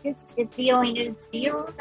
This is VOA News Bureau.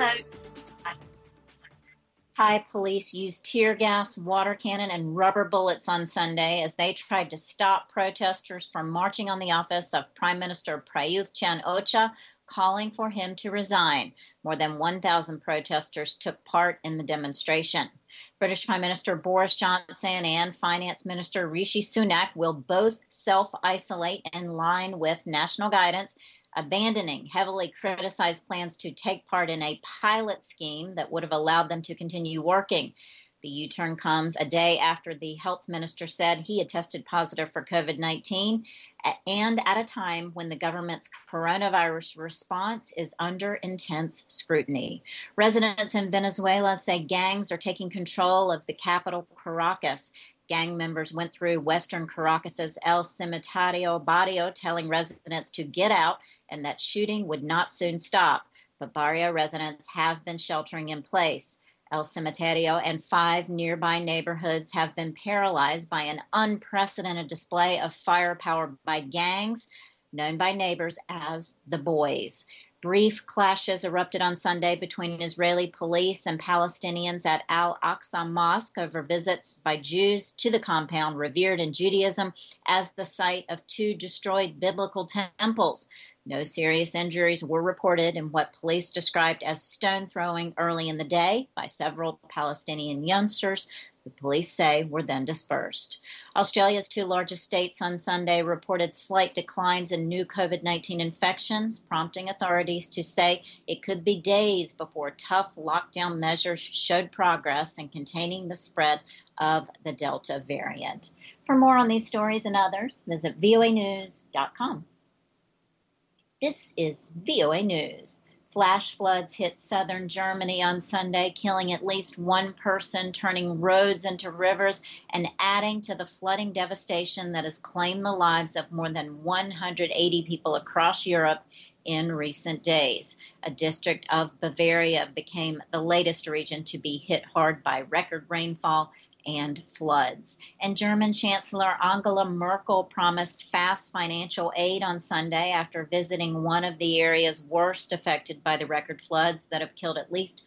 Thai police used tear gas, water cannon, and rubber bullets on Sunday as they tried to stop protesters from marching on the office of Prime Minister Prayuth Chan-o-cha, calling for him to resign. More than 1,000 protesters took part in the demonstration. British Prime Minister Boris Johnson and Finance Minister Rishi Sunak will both self-isolate in line with national guidance, abandoning heavily criticized plans to take part in a pilot scheme that would have allowed them to continue working. The U-turn comes a day after the health minister said he had tested positive for COVID-19 and at a time when the government's coronavirus response is under intense scrutiny. Residents in Venezuela say gangs are taking control of the capital, Caracas. Gang members went through western Caracas's El Cementerio barrio, telling residents to get out and that shooting would not soon stop. But barrio residents have been sheltering in place. El Cementerio and 5 nearby neighborhoods have been paralyzed by an unprecedented display of firepower by gangs known by neighbors as the Boys. Brief clashes erupted on Sunday between Israeli police and Palestinians at Al-Aqsa Mosque over visits by Jews to the compound revered in Judaism as the site of 2 destroyed biblical temples. No serious injuries were reported in what police described as stone throwing early in the day by several Palestinian youngsters, who police say were then dispersed. Australia's 2 largest states on Sunday reported slight declines in new COVID-19 infections, prompting authorities to say it could be days before tough lockdown measures showed progress in containing the spread of the Delta variant. For more on these stories and others, visit voanews.com. This is VOA News. Flash floods hit southern Germany on Sunday, killing at least 1 person, turning roads into rivers, and adding to the flooding devastation that has claimed the lives of more than 180 people across Europe in recent days. A district of Bavaria became the latest region to be hit hard by record rainfall and floods. And German Chancellor Angela Merkel promised fast financial aid on Sunday after visiting one of the areas worst affected by the record floods that have killed at least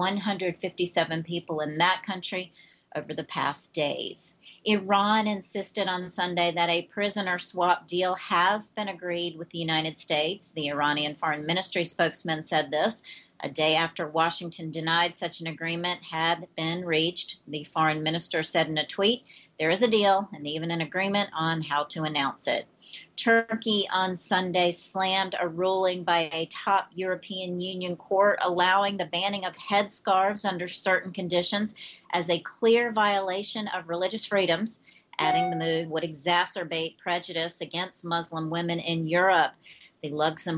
157 people in that country over the past days. Iran insisted on Sunday that a prisoner swap deal has been agreed with the United States. The Iranian Foreign Ministry spokesman said this a day after Washington denied such an agreement had been reached. The foreign minister said in a tweet, "There is a deal and even an agreement on how to announce it." Turkey on Sunday slammed a ruling by a top European Union court allowing the banning of headscarves under certain conditions as a clear violation of religious freedoms, adding the move would exacerbate prejudice against Muslim women in Europe. The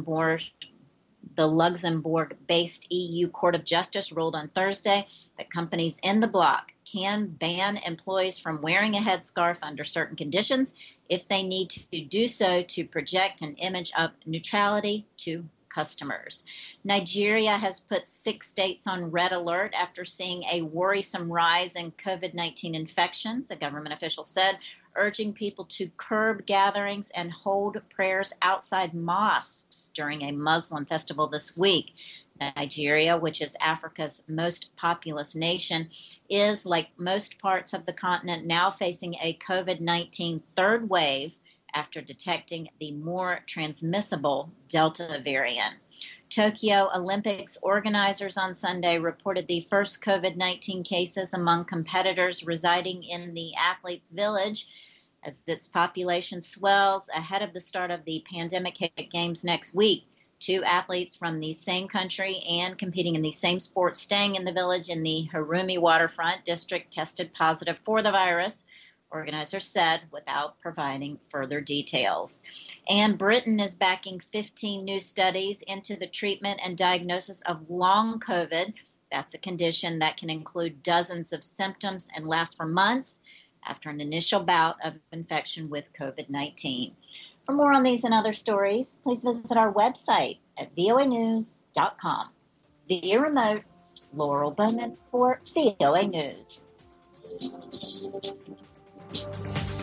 Luxembourg-based EU Court of Justice ruled on Thursday that companies in the bloc can ban employees from wearing a headscarf under certain conditions if they need to do so to project an image of neutrality to customers. Nigeria has put 6 states on red alert after seeing a worrisome rise in COVID-19 infections, a government official said, urging people to curb gatherings and hold prayers outside mosques during a Muslim festival this week. Nigeria, which is Africa's most populous nation, is, like most parts of the continent, now facing a COVID-19 third wave after detecting the more transmissible Delta variant. Tokyo Olympics organizers on Sunday reported the first COVID-19 cases among competitors residing in the athletes' village as its population swells ahead of the start of the pandemic games next week. 2 athletes from the same country and competing in the same sport staying in the village in the Harumi waterfront district tested positive for the virus, organizers said, without providing further details. And Britain is backing 15 new studies into the treatment and diagnosis of long COVID. That's a condition that can include dozens of symptoms and last for months after an initial bout of infection with COVID-19. For more on these and other stories, please visit our website at voanews.com. Via remote, Laurel Bowman for VOA News.